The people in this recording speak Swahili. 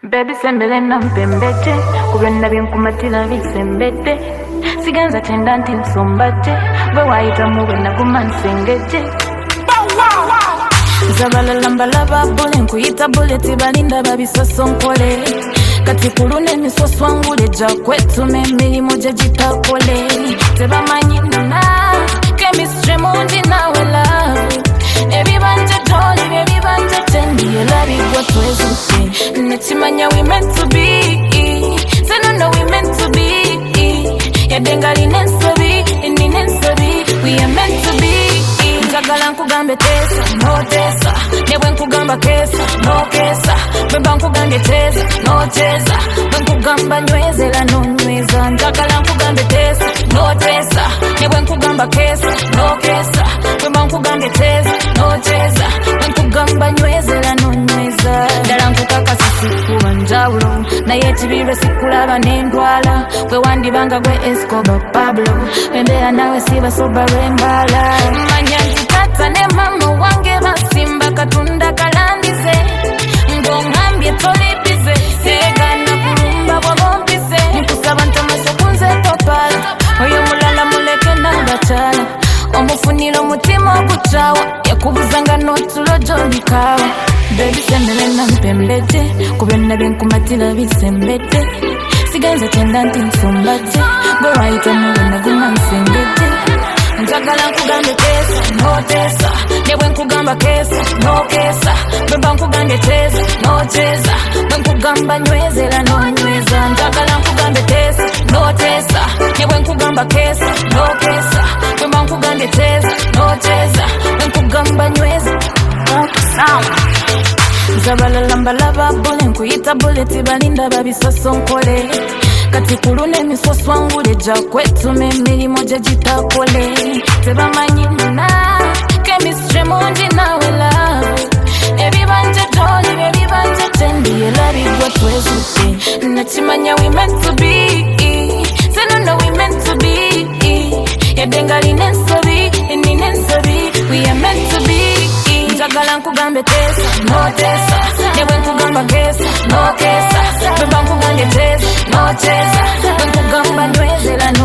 Baby sembele na mpembete Kubenda binkumatila bisembete Siganza tenda nti nsombache Bwe waita muwe na kumansengete Zabala lambala babule nkuyita buleti balinda babisoso nkole Kati kulune misoso angule jakwetu memilimo jejitakole Teba manyina Chemistry mundi nawe love Ebibanje toli, ebibanje tendi Yelabi kwa twezuke Nechimanya we meant to be Say no we meant to be Yadengali nensobi, ini nensobi We are meant to be Njagala nkugambe tesa, no tesa Nebwe nkugamba kesa, no kesa Bemba nkugambe tesa, no tesa Bwe nkugamba nywezela no nyweza Njagala nkugambe tesa, no tesa Nebwe nkugamba kesa, no kesa Bemba nkugambe tesa, no tesa Bwe nkugamba nywezela no nyweza Dala nkukaka sisikuwa njawulo Naye chibirwe sikulaba nendwala Gwe wandibanga gwe Escobar Pablo Bembea nawe siba soba rembala Manyanti tata ne mama wange basimba katunda kalandize Ngongambye tolipize Sega na kurumba wabompize Nikusaba ntomaso kunze topala Oyo mulala muleke na bachala Omufunilo mutima okuchawa Yakubuzanga notulo jolikawa Baby sembele na mpembete Kubenda binkumatila bisembete Siganza tenda nti nsombache Gwe waita muwe na gumansengete Njagala nkugambe tesa, no tesa Nebwe nkugamba kesa, no kesa Bemba nkugambe tesa, no tesa Bwe nkugamba nywezela no nyweza Njagala nkugambe tesa, no tesa Nebwe nkugamba kesa, no kesa Bemba nkugambe tesa, no tesa Bwe nkugamba nyweza Zabala lambala babule nkuyita buleti balinda babisoso nkole Kati kulune misoso angule jakwetu memilimo jejitakole Teba manyina Chemistry mundi nawe love Ebibanje toli, ebibanje tendi Yelabi gwa twezuke Nachimanya we meant to be Say no we meant to be Yadengali nensobi, ini nensobi We are meant to be Njagala nkugambe tesa, no tesa Nebwe nkugamba kesa, no kesa Bemba nkugambe tesa, no tesa Bwe nkugamba nywezela